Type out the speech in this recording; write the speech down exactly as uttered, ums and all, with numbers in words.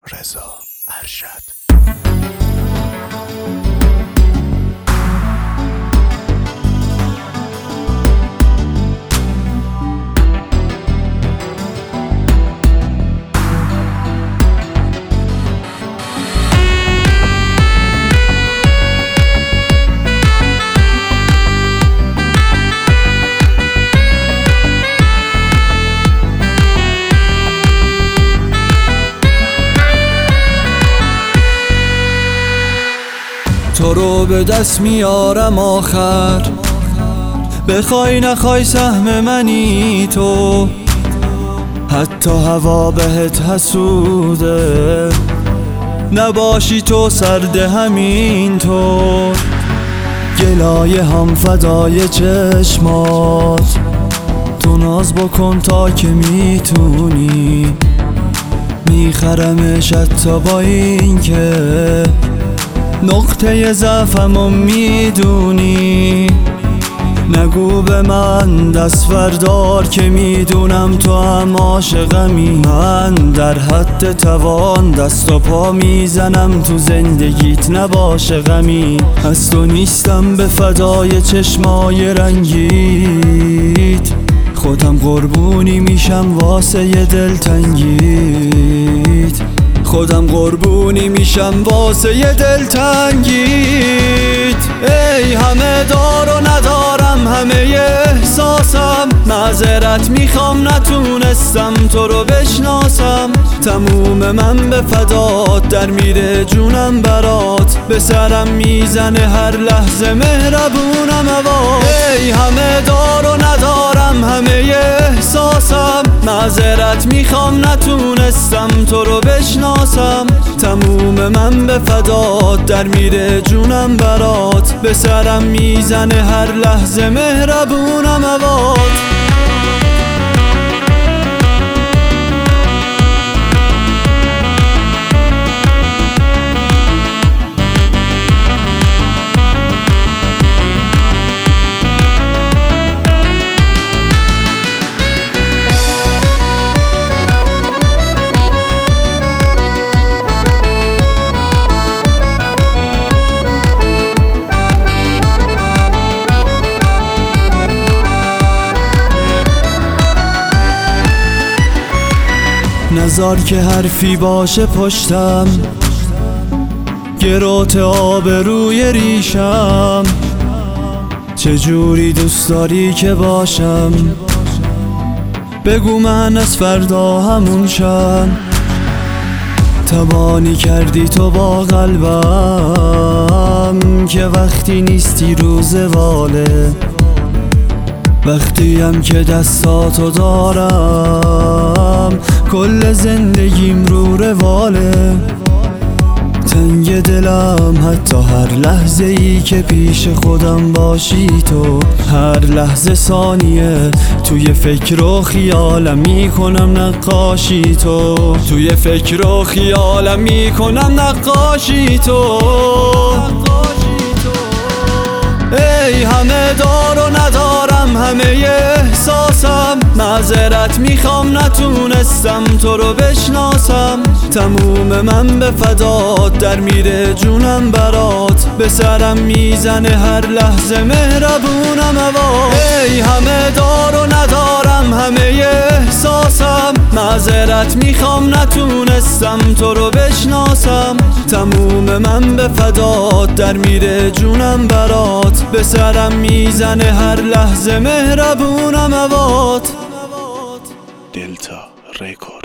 رضا ارشد. تو رو به دست میارم آخر، بخوای نخوای سهم منی تو، حتی هوا بهت حسوده، نباشی تو سرد همین طور. گلایه هم فدای چشمات، تو ناز بکن تا که میتونی، میخرمش حتی با این که نقطه ضعفمو میدونی. نگو به من دست بردار که میدونم تو هم عاشقمی. من در حد توان دست و پا میزنم تو زندگیت، نباشه غمی. از تو نیستم به فدای چشمای رنگیت، خودم قربونی میشم واسه ی دلتنگیت، خودم قربونی میشم واسه ی دلتنگیت. ای همه دار و ندارم، همه احساسم، معذرت میخوام نتونستم تو رو بشناسم. تموم من به فدات، در میره جونم برات، به سرم میزنه هر لحظه مهربونم هوا. ای همه دار و ندارم، همه احساسم، معذرت میخوام نتونستم تو رو بشناسم. تموم من به فدات، در میره جونم برات، به سرم میزنه هر لحظه مهربونم هوات. نذار که حرفی باشه پشتم، گروت آب روی ریشم. چجوری دوست داری که باشم، بگو من از فردا همون شم. تبانی کردی تو با قلبم، که وقتی نیستی روز واله، وقتی هم که دستاتو دارم، کل زندگیم رو رواله. تنگ دلم حتی هر لحظه ای که پیش خودم باشی تو، هر لحظه ثانیه توی فکر و خیالم میکنم نقاشی تو، توی فکر و خیالم میکنم نقاشی تو. ای همه دار و ندارم، همه احساسم، معذرت میخوام نتونستم تو رو بشناسم. تموم من به فدات، در میره جونم برات، به سرم میزنه هر لحظه مهربونم هوا. ای همه دار و ندارم، همه احساسم، معذرت میخوام نتونستم تو رو بشناسم. تموم من به فدات، در میره جونم برات، به سرم میزنه هر لحظه مهربونم هوات. دلتا ریکورد.